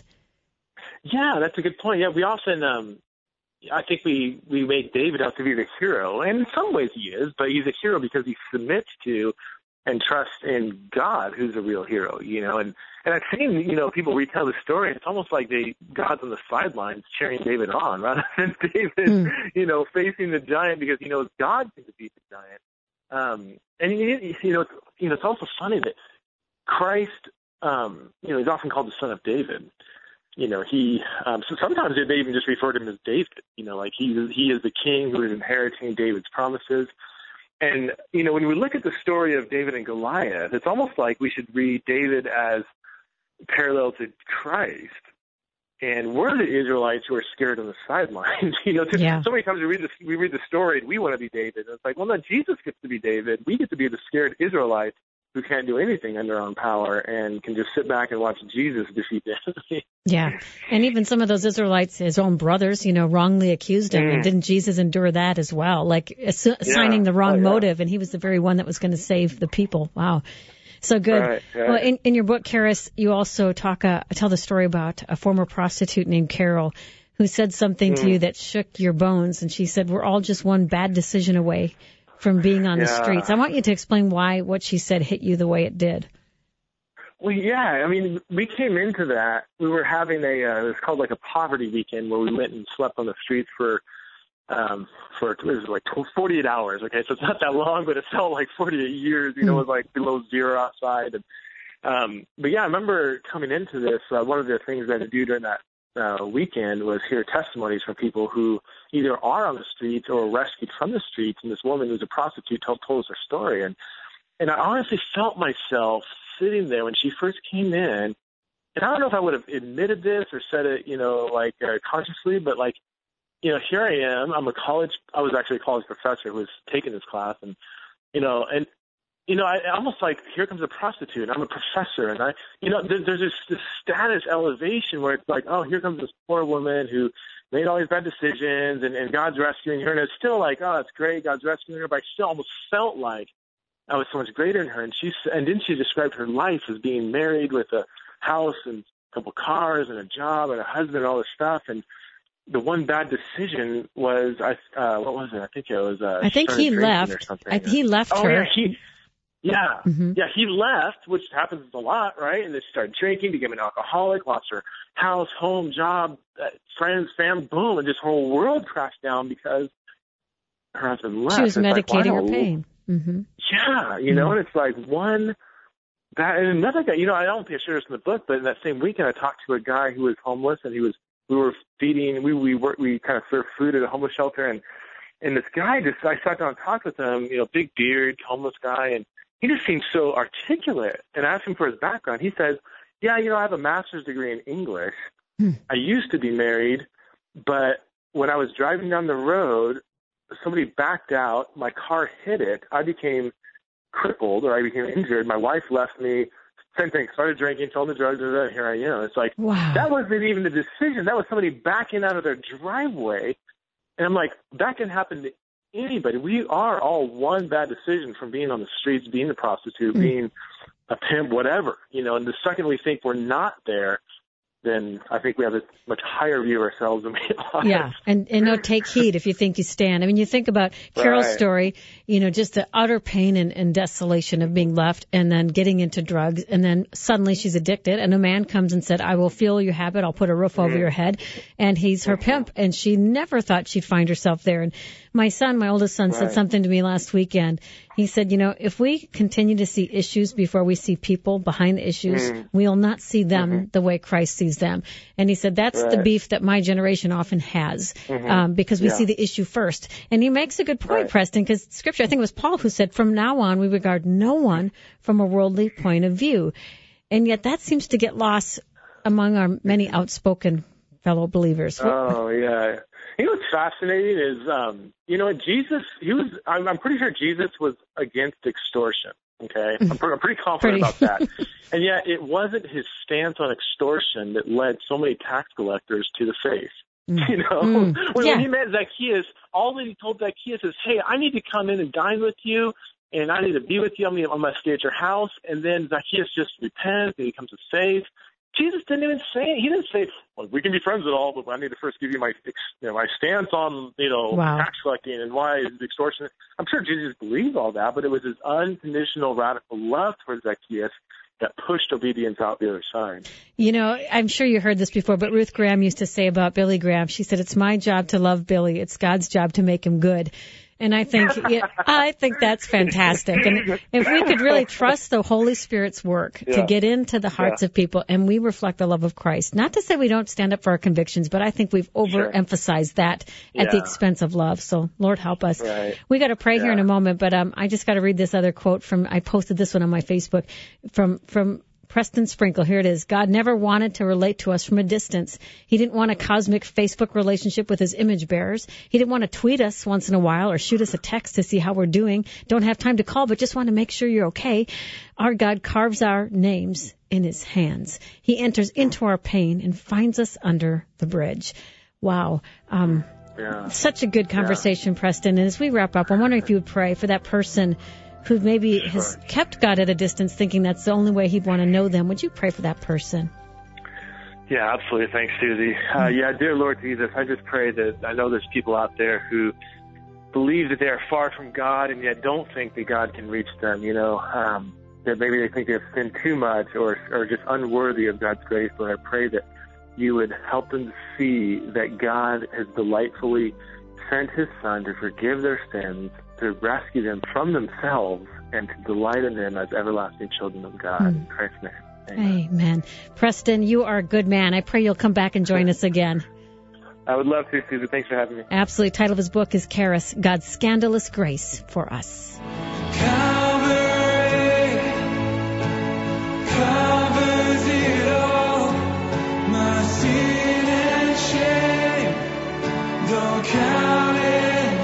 Yeah, that's a good point. Yeah, we often, um, I think we, we make David out to be the hero, and in some ways he is, but he's a hero because he submits to and trusts in God, who's a real hero, you know, and, and I've seen, you know, people retell the story, it's almost like they, God's on the sidelines cheering David on, rather than David, Mm. you know, facing the giant because he knows God can defeat the giant. Um, and, you know, it's, you know, it's also funny that Christ, um, you know, he's often called the Son of David. You know, he, um, so sometimes they even just refer to him as David, you know, like he, he is the king who is inheriting David's promises. And, you know, when we look at the story of David and Goliath, it's almost like we should read David as parallel to Christ. And we're the Israelites who are scared on the sidelines. you know, Yeah. So many times we read this, we read the story and we want to be David. And it's like, well, no, Jesus gets to be David. We get to be the scared Israelites who can't do anything under our own power and can just sit back and watch Jesus defeat the enemy. Yeah. And even some of those Israelites, his own brothers, you know, wrongly accused him. Mm. And didn't Jesus endure that as well? Like ass- assigning the wrong Oh, yeah. motive, and he was the very one that was going to save the people. Wow. So good. Right, right. Well, in, in your book, Karis, you also talk, uh, tell the story about a former prostitute named Carol who said something Mm. to you that shook your bones. And she said, we're all just one bad decision away from being on the Yeah. streets. I want you to explain why what she said hit you the way it did. Well, yeah, I mean, we came into that. We were having a, uh, it was called like a poverty weekend where we went and slept on the streets for, um, for, it was like forty-eight hours. Okay. So it's not that long, but it felt like forty-eight years, you know, it was like below zero outside. And, um, but yeah, I remember coming into this, uh, one of the things that I do during that, uh, weekend was hear testimonies from people who either are on the streets or were rescued from the streets. And this woman who's a prostitute told, told us her story. And, and I honestly felt myself sitting there when she first came in, and I don't know if I would have admitted this or said it, you know, like uh, consciously, but like, you know, here I am. I'm a college, I was actually a college professor who was taking this class, and, you know, and, you know, I almost like, here comes a prostitute, I'm a professor, and I, you know, there, there's this, this status elevation where it's like, oh, here comes this poor woman who made all these bad decisions, and, and God's rescuing her, and it's still like, oh, it's great, God's rescuing her, but I still almost felt like I was so much greater than her. And she, and then she described her life as being married with a house and a couple cars and a job and a husband and all this stuff. And the one bad decision was, I, uh, what was it? I think it was, uh, I think he left. Or something. I, he left oh, her. yeah, he, yeah, Mm-hmm. yeah, he left, which happens a lot, right? And then she started drinking, became an alcoholic, lost her house, home, job, uh, friends, family, boom, and this whole world crashed down because her husband left. She was It's medicating like, wow, her pain. Mm-hmm. yeah, you know, and it's like one, that, and another guy, you know, I don't think I shared this in the book, but in that same weekend I talked to a guy who was homeless, and he was, we were feeding, we, we worked, we kind of served food at a homeless shelter, and, and this guy just, I sat down and talked with him, you know, big beard, homeless guy, and he just seemed so articulate, and I asked him for his background. He says, yeah, you know, I have a master's degree in English. Hmm. I used to be married, but when I was driving down the road, somebody backed out. My car hit it. I became crippled, or I became injured. My wife left me. Same thing. Started drinking, told the drugs, and here I am. It's like, wow. That wasn't even a decision. That was somebody backing out of their driveway. And I'm like, that can happen to anybody. We are all one bad decision from being on the streets, being a prostitute, mm. being a pimp, whatever. You know, and the second we think we're not there, then I think we have a much higher view of ourselves than we are. Yeah, and, and no, take heed if you think you stand. I mean, you think about Carol's right. story, you know, just the utter pain and, and desolation of being left and then getting into drugs, and then suddenly she's addicted, and a man comes and said, I will fuel your habit, I'll put a roof over mm. your head, and he's her mm-hmm. pimp, and she never thought she'd find herself there. And my son, my oldest son, right. said something to me last weekend. He said, you know, if we continue to see issues before we see people behind the issues, mm. we'll not see them mm-hmm. the way Christ sees them. And he said, that's right. the beef that my generation often has, mm-hmm. um, because we yeah. see the issue first. And he makes a good point, right. Preston, because Scripture, I think it was Paul who said, from now on, we regard no one from a worldly point of view. And yet that seems to get lost among our many outspoken fellow believers. Oh, yeah. You know what's fascinating is, um, you know, Jesus, he was, I'm, I'm pretty sure Jesus was against extortion, okay? I'm, I'm pretty confident pretty. about that. And yet it wasn't his stance on extortion that led so many tax collectors to the faith. Mm. You know, mm. when, yeah. when he met Zacchaeus, all that he told Zacchaeus is, hey, I need to come in and dine with you, and I need to be with you. I'm going to stay at your house. And then Zacchaeus just repents and he comes to faith. Jesus didn't even say it. He didn't say, well, we can be friends at all, but I need to first give you my, you know, my stance on, you know, wow. tax collecting and why is extortion. I'm sure Jesus believed all that, but it was his unconditional, radical love towards Zacchaeus that pushed obedience out the other side. You know, I'm sure you heard this before, but Ruth Graham used to say about Billy Graham, she said, it's my job to love Billy. It's God's job to make him good. And I think, yeah, I think that's fantastic. And if we could really trust the Holy Spirit's work yeah. to get into the hearts yeah. of people, and we reflect the love of Christ. Not to say we don't stand up for our convictions, but I think we've overemphasized sure. that at yeah. the expense of love. So Lord help us. Right. We got to pray yeah. here in a moment, but um, I just got to read this other quote from, I posted this one on my Facebook from, from, Preston Sprinkle, here it is. God never wanted to relate to us from a distance. He didn't want a cosmic Facebook relationship with his image bearers. He didn't want to tweet us once in a while or shoot us a text to see how we're doing. Don't have time to call, but just want to make sure you're okay. Our God carves our names in his hands. He enters into our pain and finds us under the bridge. Wow. Um, yeah. Such a good conversation, yeah. Preston. And as we wrap up, I'm wondering if you would pray for that person who maybe sure. has kept God at a distance, thinking that's the only way he'd want to know them. Would you pray for that person? Yeah, absolutely. Thanks, Susie. Uh, yeah, dear Lord Jesus, I just pray that I know there's people out there who believe that they are far from God and yet don't think that God can reach them, you know, um, that maybe they think they've sinned too much or, or just unworthy of God's grace. But I pray that you would help them to see that God has delightfully sent his Son to forgive their sins, to rescue them from themselves, and to delight in them as everlasting children of God. Mm. In Christ's name. Amen. Amen. Preston, you are a good man. I pray you'll come back and join us again. I would love to, Susan. Thanks for having me. Absolutely. The title of his book is Charis, God's Scandalous Grace for Us. Calvary covers it all, my sin and shame. Don't count it.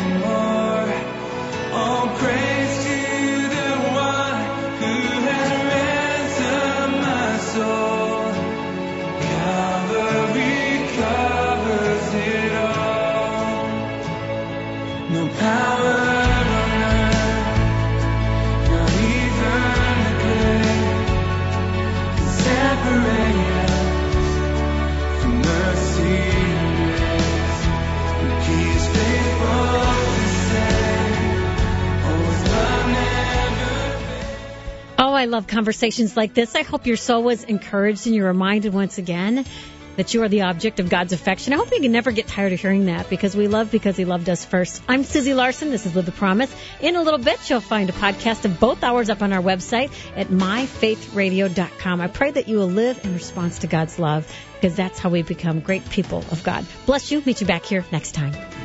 I love conversations like this. I hope your soul was encouraged and you're reminded once again that you are the object of God's affection. I hope you can never get tired of hearing that, because we love because he loved us first. I'm Susie Larson. This is Live the Promise. In a little bit, you'll find a podcast of both hours up on our website at my faith radio dot com. I pray that you will live in response to God's love, because that's how we become great people of God. Bless you. Meet you back here next time.